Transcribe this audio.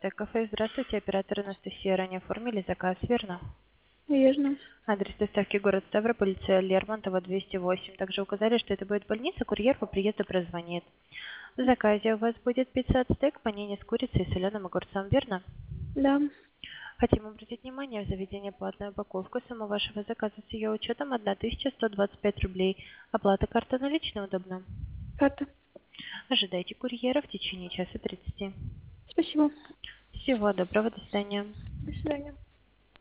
Стек Кафе. Здравствуйте, оператор Анастасия. Ранее оформили заказ, верно? Верно. Адрес доставки город Ставрополь, улица Лермонтова, 208. Также указали, что это будет больница, курьер по приезду прозвонит. В заказе у вас будет пицца от стейк, панини с курицей и соленым огурцом, верно? Да. Хотим обратить внимание в заведение платную упаковку. Сумма вашего заказа с ее учетом 1125 рублей. Оплата карта наличная удобна. Карта. Ожидайте курьера в течение часа 30. Спасибо. Всего доброго, до свидания. До свидания.